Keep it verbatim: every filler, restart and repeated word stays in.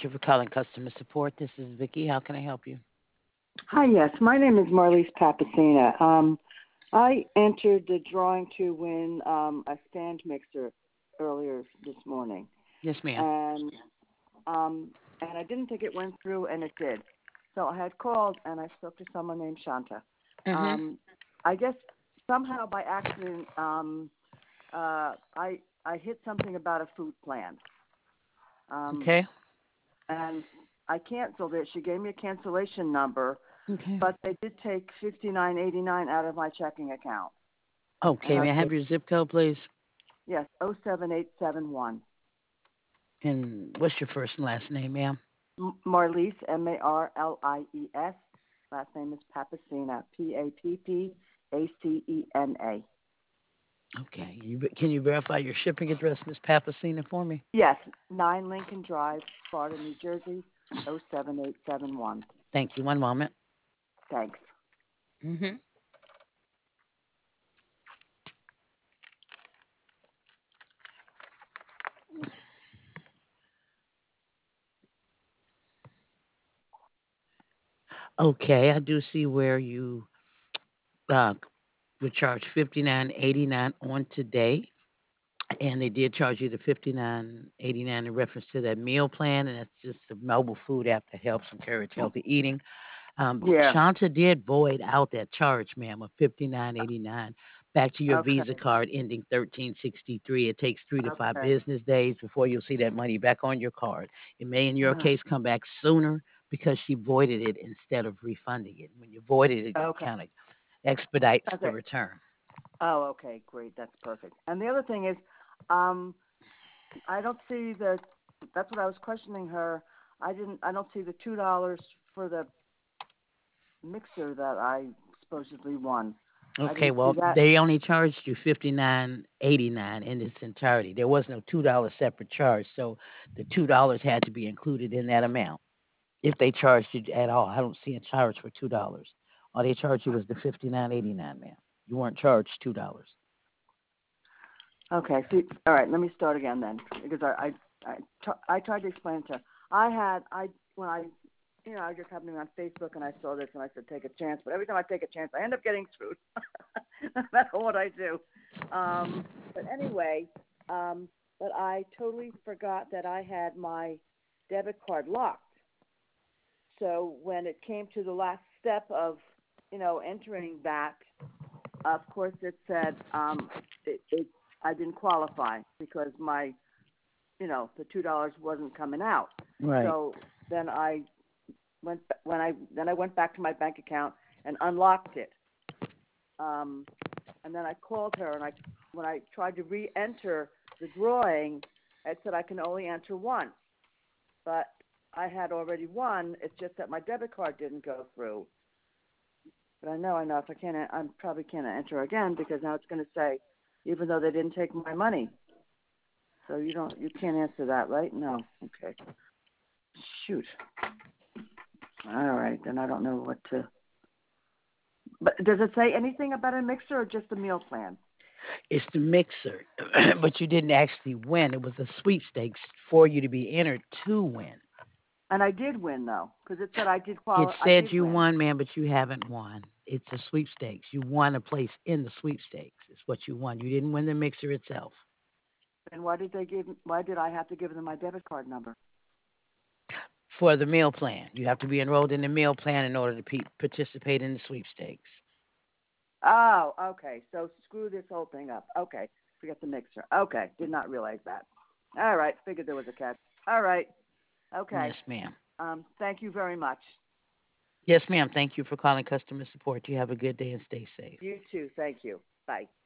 Thank you for calling customer support. This is Vicky. How can I help you? Hi, yes. My name is Marlise Papacina. Um, I entered the drawing to win um, a stand mixer earlier this morning, Yes, ma'am. and um, and I didn't think it went through, and it did. So I had called, and I spoke to someone named Shanta. Mm-hmm. Um, I guess somehow by accident, um, uh, I I hit something about a food plan, um, Okay. and I canceled it. She gave me a cancellation number, Okay. but they did take fifty nine eighty nine out of my checking account. And Okay. I May I have said, your zip code, please? yes, oh seven eight seven one. And what's your first and last name, ma'am? M- Marlies, M A R L I E S. Last name is Papacina, P A P P A C E N A. Okay. You, can you verify your shipping address, Miss Papacina, for me? Yes, nine Lincoln Drive, Sparta, New Jersey, oh seven eight seven one. Thank you. One moment. Thanks. Mm-hmm. Okay. I do see where you uh, were charged fifty nine eighty nine on today. And they did charge you the fifty nine eighty nine in reference to that meal plan, and that's just a mobile food app that helps encourage healthy eating. Um, Yeah. Shanta did void out that charge, ma'am, of fifty nine eighty nine back to your Okay. Visa card ending thirteen sixty three. It takes three to five Okay. business days before you'll see that money back on your card. It may, in your Uh-huh. case, come back sooner because she voided it instead of refunding it. When you voided it, it Okay. kind of expedites the Okay. return. Oh, okay. Great. That's perfect. And the other thing is, um, I don't see the. That's what I was questioning her. I didn't. I don't see the two dollars for the mixer that I supposedly won. I Okay, didn't see well, that. they only charged you fifty nine eighty nine in its entirety. There was no two dollar separate charge, so the two dollars had to be included in that amount. If they charged you at all, I don't see a charge for two dollars. All they charged you was the fifty nine eighty nine, ma'am. You weren't charged two dollars. Okay. See. All right. Let me start again then, because I I I, tr- I tried to explain to her. I had I when I you know I just happened to be on Facebook and I saw this and I said take a chance. But every time I take a chance, I end up getting screwed. No matter what I do. Um. But anyway. Um. But I totally forgot that I had my debit card locked. So when it came to the last step of, you know, entering that, of course it said um, it, it I didn't qualify because my, you know, the two dollars wasn't coming out. Right. So then I went when I then I went back to my bank account and unlocked it. Um, and then I called her and I when I tried to re-enter the drawing, it said I can only enter once. But I had already won. It's just that my debit card didn't go through. But I know, I know if I can't, I probably can't enter again because now it's going to say, even though they didn't take my money. So you don't, you can't answer that, right? No. Okay. Shoot. All right, then I don't know what to. But does it say anything about a mixer or just a meal plan? It's the mixer, but you didn't actually win. It was a sweepstakes for you to be entered to win. And I did win though, because it said I did It quali- I said did you win. won, man, but you haven't won. It's a sweepstakes. You won a place in the sweepstakes. It's what you won. You didn't win the mixer itself. And why did they give? Why did I have to give them my debit card number? For the meal plan, you have to be enrolled in the meal plan in order to pe- participate in the sweepstakes. Oh, okay. So screw this whole thing up. Okay. Forget the mixer. Okay. Did not realize that. All right. Figured there was a catch. All right. Okay. Yes, ma'am. Um, thank you very much. Yes, ma'am. Thank you for calling customer support. You have a good day and stay safe. You too. Thank you. Bye.